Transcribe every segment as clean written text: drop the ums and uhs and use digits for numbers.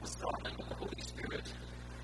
the Son, and of the Holy Spirit.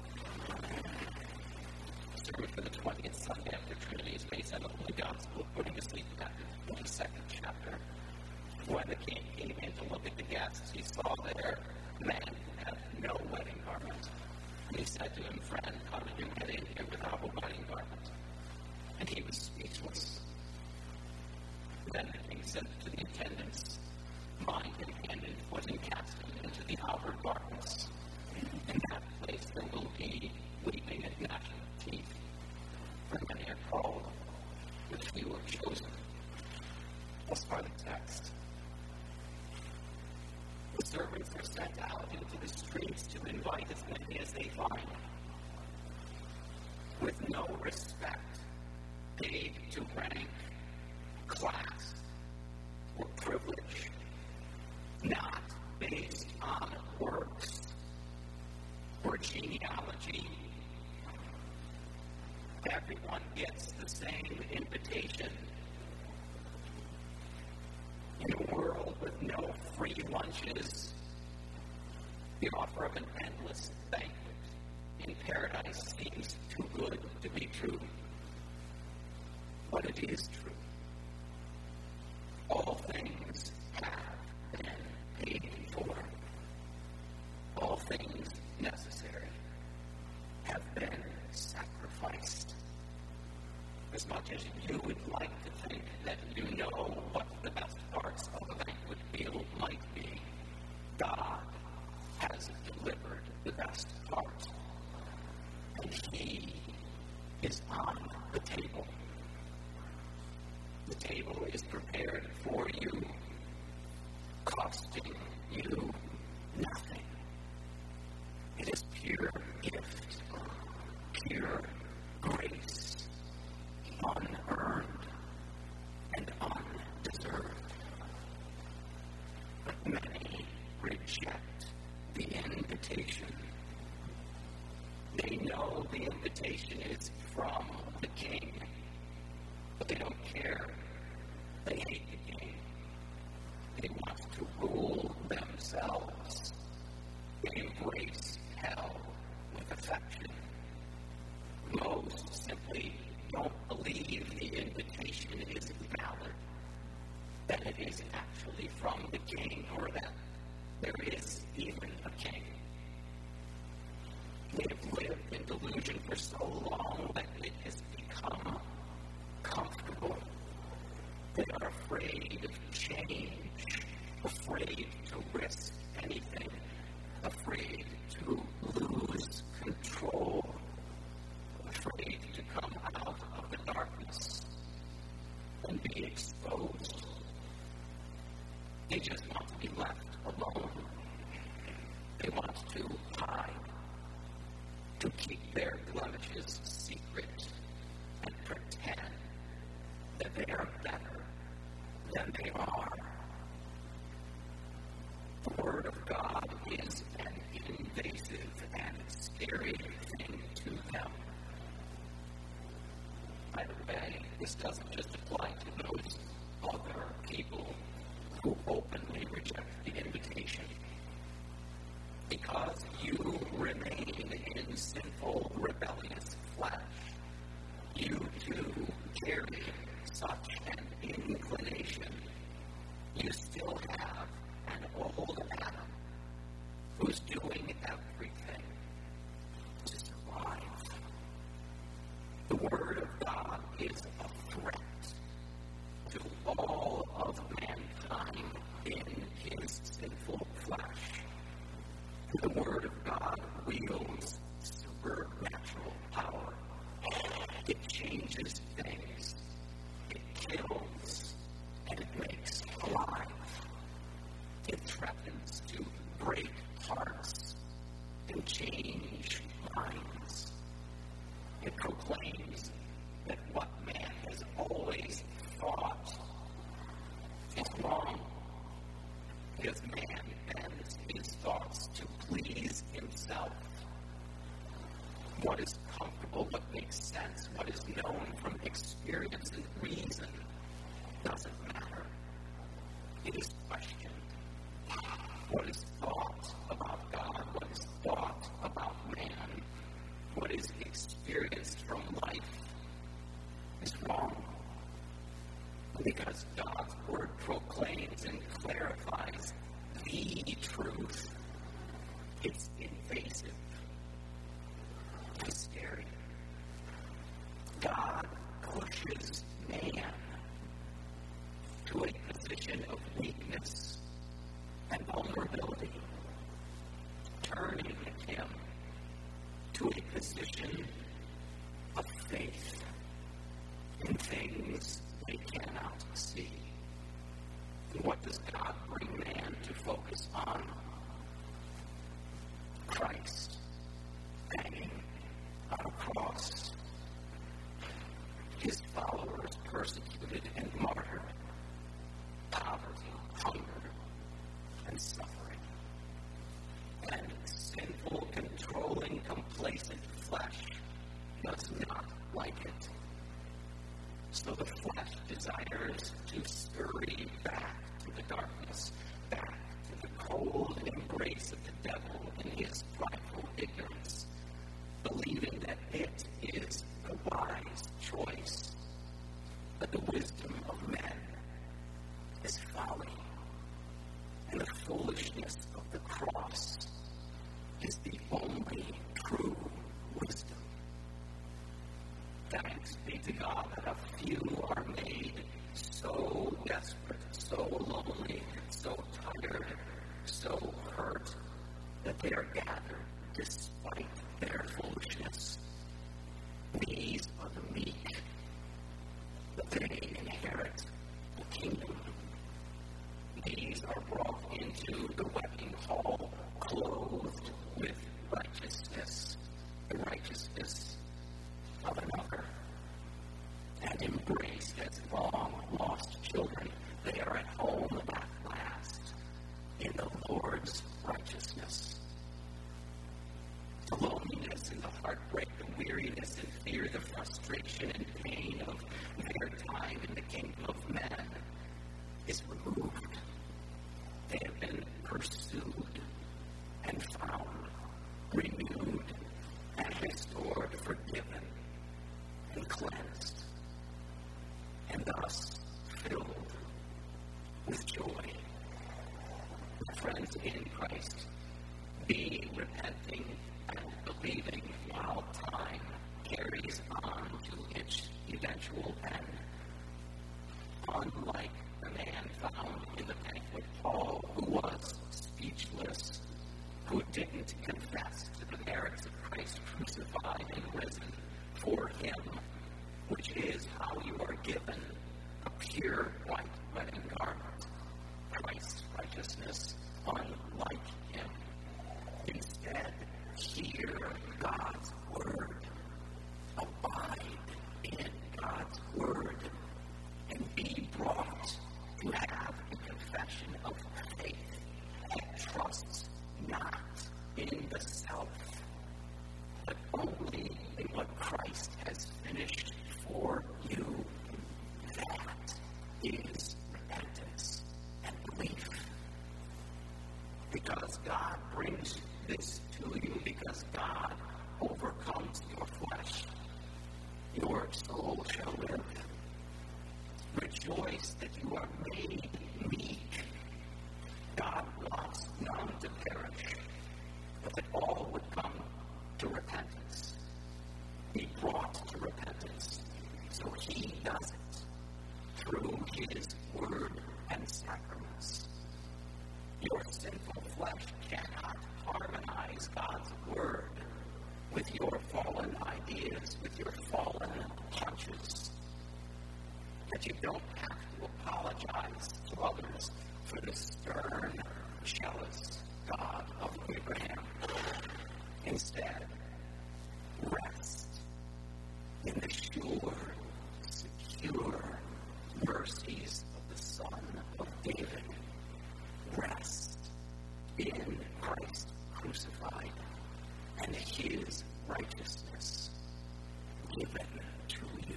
Sermon for the 20th Sunday after Trinity is based on the Holy Gospel according to St. Matthew, 22nd chapter. When the king came in to look at the guests, he saw there men who had no wedding garment. And he said to him, "Friend, how did you get in here without a wedding garment?" And he was speechless. Then the king said to the attendants, "Bind him hand and foot and cast him into the outer darkness. In that place there will be weeping and gnashing of teeth. For many are called, but few are chosen." Thus far the text. The servants are sent out into the streets to invite as many as they find, with no respect paid to rank, class, or privilege, not based on works or genealogy. Everyone gets the same invitation. In a world with no free lunches, the offer of an endless banquet in paradise seems too good to be true. But it is true. All things have been paid for. All things necessary have been sacrificed. As much as you would like to think that you know what the best parts of a banquet meal might be, God has delivered the best part. And He is on the table. The table is prepared for you, costing you nothing. It is pure gift, pure grace, unearned and undeserved. But many reject the invitation. They know the invitation is from the King, but they don't care. They hate the King. They want to rule themselves. They embrace hell with affection. Most simply don't believe the invitation is valid, that it is actually from the King, or that there is even a King. They have lived in delusion for so long that it has become comfortable. They are afraid of change, afraid to risk anything, afraid to lose control, afraid to come out of the darkness and be exposed. They just want to be left alone. They want to hide, to keep their blemishes secret and pretend that they are better than they are. The Word of God is an invasive and scary thing to them. By the way, this doesn't just apply to those other people who openly reject the invitation. Because you remain in sinful, rebellious flesh, you too carry such an inclination. You still have an old Adam who's doing everything to survive. The Word of God is a threat to all of mankind in his sinful flesh. The Word of God wields supernatural power. It changes things. It kills and it makes alive. It threatens to break hearts and change minds. It proclaims that what man has always thought is wrong, because man bends his thoughts to please himself. What is comfortable, what makes sense, what is known from experience and reason doesn't matter. It is questioned. What is thought about God, what is experienced from life is wrong. Because God's word proclaims and clarifies the truth, it's invasive and scary. God pushes man to a position of weakness and vulnerability, turning him to a position of faith in things they cannot see. And what does God bring man to focus on? Christ hanging on a cross. His followers persecuted and martyred, poverty, hunger, and suffering. And sinful, controlling, complacent flesh does not like it. So the flesh desires to scurry back to the darkness, back to the cold embrace of the devil in his prideful ignorance, believing that it is the wise choice, but the wisdom of men is folly, and the foolishness of the cross is the only true wisdom. Thanks be to God that a few are made so desperate, so lonely, so tired, so hurt, that they are gathered despite their foolishness. These are the meek, that they inherit the kingdom. These are brought into the wedding hall, clothed with righteousness, the righteousness of another, and embraced as long-lost children. They are at home at last in the Lord's righteousness. The loneliness and the heartbreak, the weariness and fear, the frustration and pain of their time in the kingdom of men is removed. They have been pursued and found, renewed and restored, forgiven and cleansed, and thus filled with joy. Friends in Christ, be repenting and believing while time carries on to its eventual end. Unlike the man found in the banquet hall who was speechless, who didn't confess to the merits of Christ crucified and risen for him, which is how you are given a pure white wedding garment, Christ's righteousness, unlike him. Instead, hear God's word, abide in God's word, and be brought to have a confession of faith that trusts not in the self, but only in what Christ has finished for you. That is repentance and belief. Because God brings this to you, because God overcomes your flesh, your soul shall live. Rejoice that you are made meek. God wants none to perish, but that all would come to repentance, be brought to repentance. So he does it through his word and sacraments. Your sinful flesh cannot harmonize God's word with your fallen ideas, with your fallen conscience. That you don't have to apologize to others for the stern, jealous God of Abraham. Instead, rest in the sure, secure mercies of the Son of David. Rest in Christ crucified and his righteousness given to you.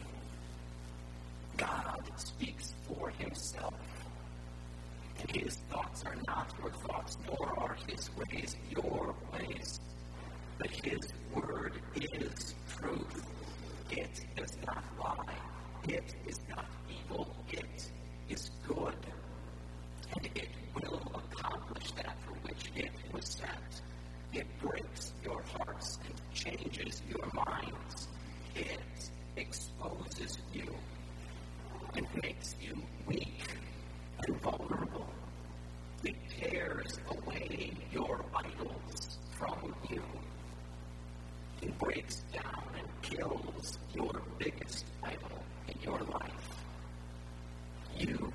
God speaks for himself, and his thoughts are not your thoughts, nor are his ways your ways, but his word is truth. It is not evil, it is good. And it will accomplish that for which it was sent. It breaks your hearts and changes your minds. It exposes you and makes you weak and vulnerable. It tears away your idols from you. It breaks down and kills your biggest idol in your life. You,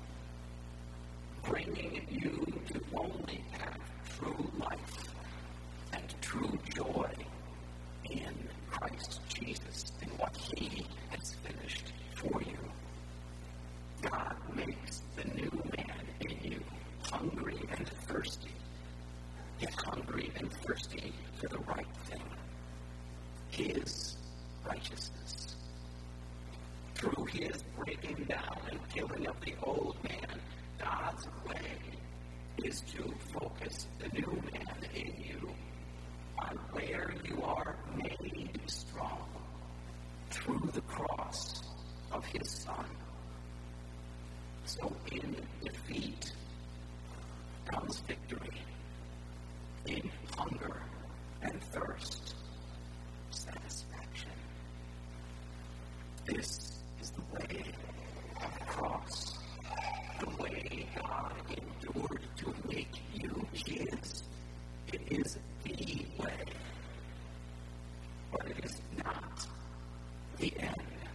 bringing you to only have true life and true joy in Christ Jesus and what He has finished for you. God makes the new man in you hungry and thirsty, yet hungry and thirsty for the right thing, His righteousness. Through His breaking down and killing of the old man, God's way is to focus the new man in you on where you are made strong through the cross of His Son. So in defeat comes victory. In hunger and thirst, satisfaction. This is the way of the cross, the way God endured to make you His. It is the way, but it is not the end.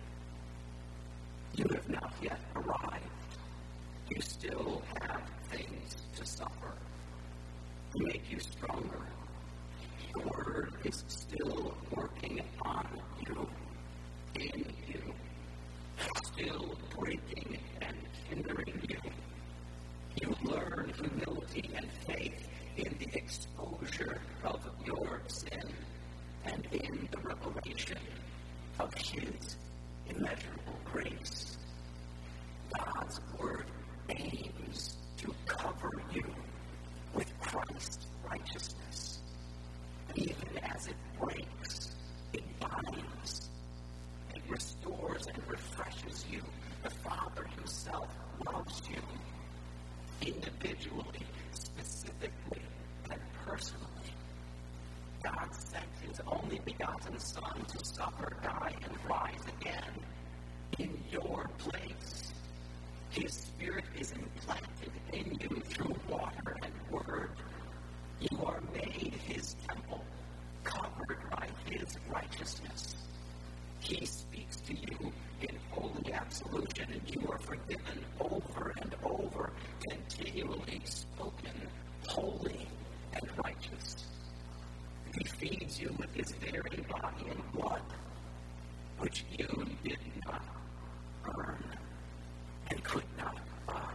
You have not yet arrived. You still have things to suffer, to make you stronger. The Word is still working on you, in you, still breaking and hindering you. You learn humility and faith in the exposure of your sin and in the revelation of His immeasurable grace. God's Word aims to cover you with Christ's righteousness. Even as it breaks, it binds, it restores and refreshes you. The Father Himself loves you individually, specifically, and personally. God sent His only begotten Son to suffer, die, and rise again in your place. His Spirit is implanted in you through water and word. You are made His temple, covered by His righteousness. He speaks to you in holy absolution, and you are forgiven over and over, continually spoken, holy and righteous. He feeds you with His very body and blood, which you did not earn and could not buy.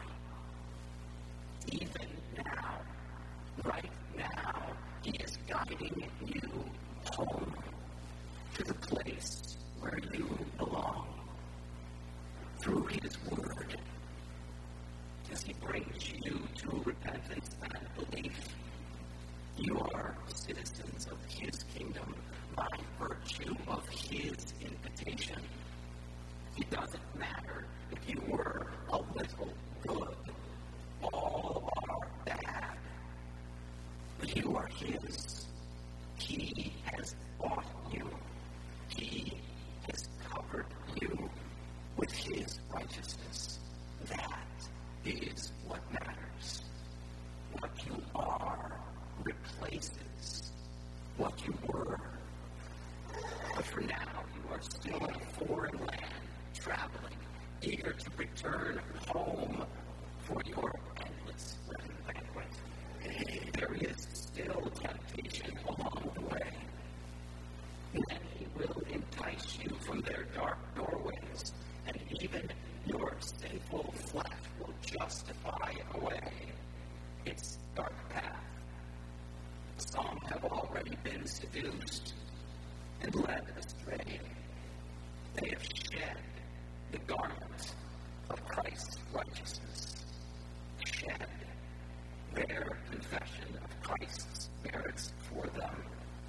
Even now, right now, He is guiding you home to the place where you belong through His Word. As He brings you to repentance and belief, you are citizens of His kingdom by virtue of His invitation. It doesn't matter if you were a little good. All are bad. But you are His. He has bought you. He has covered you with His righteousness. That is what matters. What you are replaces what you were. But for now, you are still in a foreign land, traveling, eager to return home for your endless wedding banquet. There is still temptation along the way. Many will entice you from their dark doorways, and even your sinful flesh will justify away its dark path. Some have already been seduced and led astray. They have shed the garment of Christ's righteousness, shed their confession of Christ's merits for them.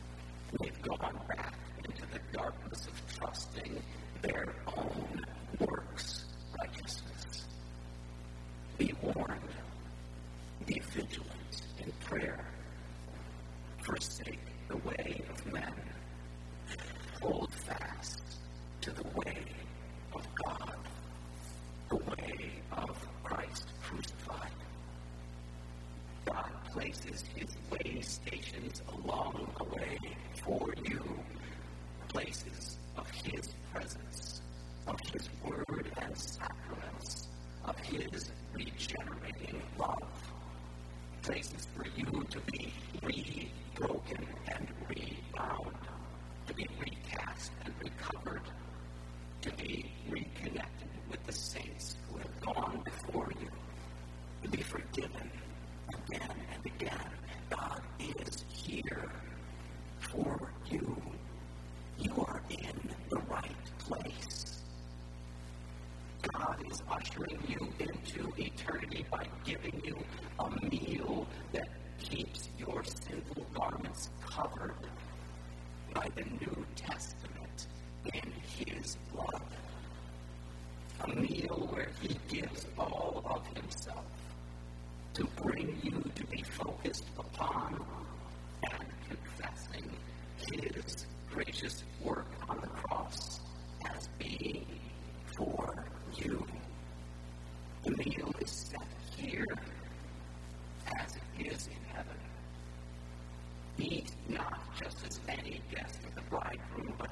They've gone back into the darkness of trusting their own work. forsake the way of men. Hold fast to the way of God, the way of Christ crucified. God places his way stations along the way for you, places of his presence, of his word and sacraments, of his regenerating love, places for you to be re-broken and rebound, to be recast and recovered, to be reconnected with the saints who have gone before you, to be forgiven again and again. God is here for you. You are in the right place. God is ushering you into eternity by giving you a meal that keeps your sinful garments covered by the New Testament in his blood. A meal where he gives all of himself to bring you to be focused upon and confessing his gracious work on the cross as being for you. The meal is set here as it is in heaven. Eat not just as any guest of the bridegroom, but